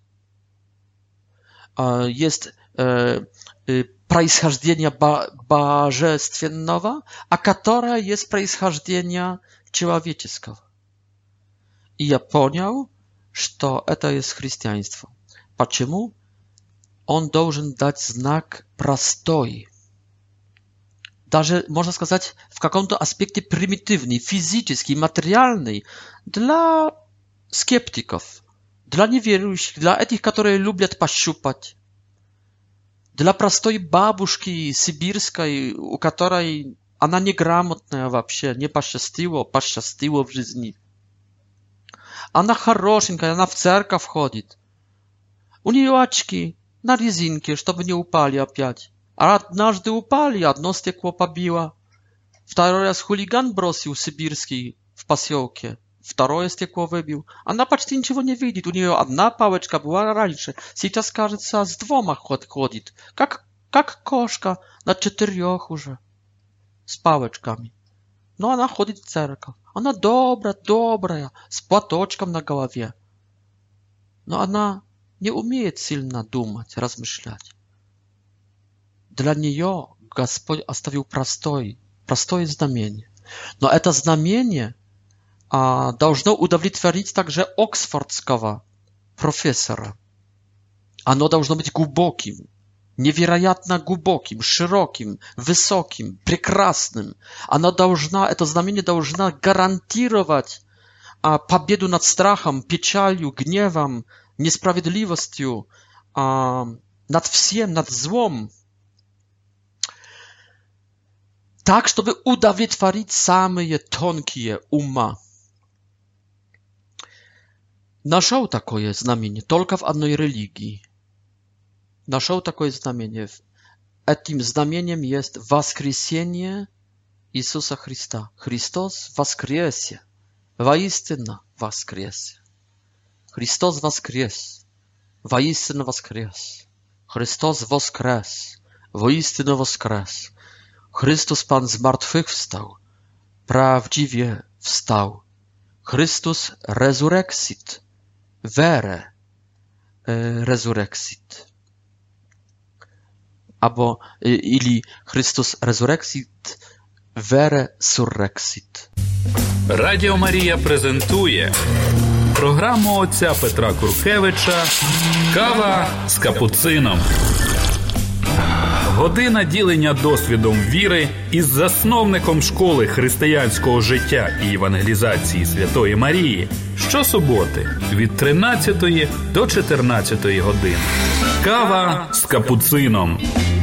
есть происхождение божественного, а которая есть происхождение человеческого. И я понял, что это есть христианство. Почему? Он должен дать знак простой. Даже, можно сказать, в каком-то аспекте примитивный, физический, материальный для скептиков, для неверующих, для этих, которые любят пощупать. Для простой бабушки сибирской, у которой она неграмотная вообще, не пощастила в жизни. Она хорошенькая, она в церковь ходит. У нее очки на резинке, чтобы не упали опять. А однажды упали, одно стекло побило. Второй раз хулиган бросил сибирский в поселке. Второе стекло выбил. Она почти ничего не видит. У нее одна палочка была раньше. Сейчас, кажется, с двумя ходит. Как кошка на 4 уже. С палочками. Но она ходит в церковь. Она добрая, с платочком на голове. Но она не умеет сильно думать, размышлять. Для нее Господь оставил простое знамение. Но это знамение должно удовлетворить также оксфордского профессора. Оно должно быть глубоким, невероятно глубоким, широким, высоким, прекрасным. Это знамение должно гарантировать победу над страхом, печалью, гневом, несправедливостью, над всем, над злом. Так, чтобы удовлетворить самые тонкие ума. Нашел такое знамение только в одной религии. Нашел такое знамение. Этим знамением есть воскресение Иисуса Христа. Христос воскресе. Воистину воскресе. Христос воскрес. Воистину воскрес. Христос воскрес. Воистину воскрес. Chrystus Pan zmartwychwstał, prawdziwie wstał. Chrystus resurrexit, vere resurrexit. Albo ili Chrystus resurrexit, vere surrexit. Радіо Марія презентує програму отця Петра Куркевича «Кава з капуцином». Година ділення досвідом віри із засновником школи християнського життя і евангелізації Святої Марії щосуботи від 13 до 14 години. Кава з капуцином.